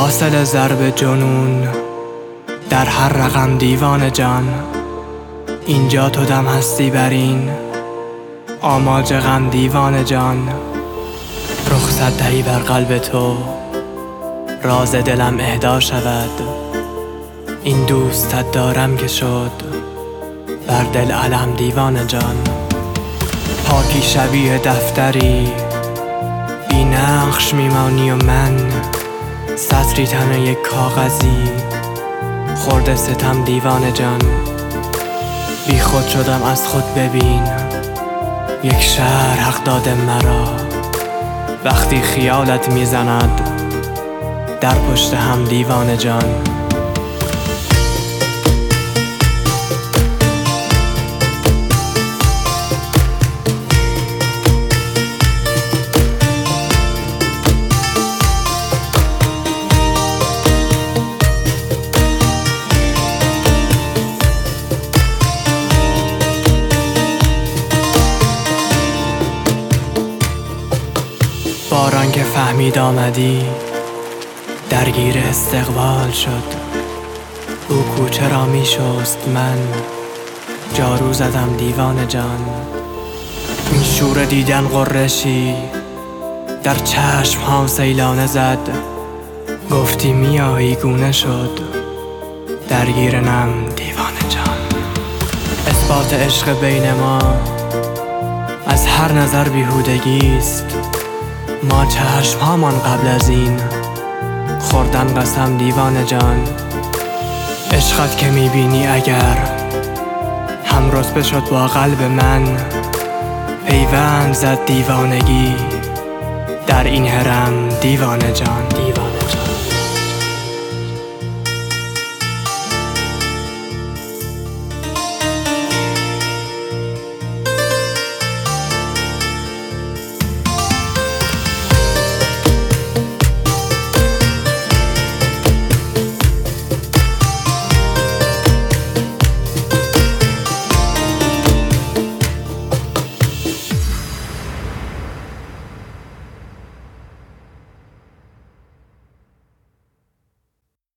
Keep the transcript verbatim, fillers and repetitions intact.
حاصل ضرب جنون در هر رقم دیوانه جان. اینجا تو دم هستی برین آماج غم دیوانه جان. رخصت دهی بر قلب تو راز دلم اهدا شود. این دوستت دارم که شد بر دل علم دیوانه جان. پاکی شبیه دفتری بی نقش میمانی و من سطری تنه یک کاغذی خورده ستم دیوانه جان. بی خود شدم از خود ببین یک شهر حق داده مرا. وقتی خیالت میزند در پشت هم دیوانه جان. باران که فهمید آمدی درگیر استقبال شد. او کوچه را می شست من جارو زدم دیوانه جان. این شور دیدن غرشی در چشم ها سیلانه زد. گفتی میایی گونه شد درگیر نم دیوانه جان. اثبات عشق بین ما از هر نظر بیهودگیست. ما چشم هامان قبل از این خوردن قسم دیوانه جان. عشقت که میبینی اگر هم رتبه شد با قلب من. پیوند زد دیوانگی در این هرم دیوانه جان. دیوانه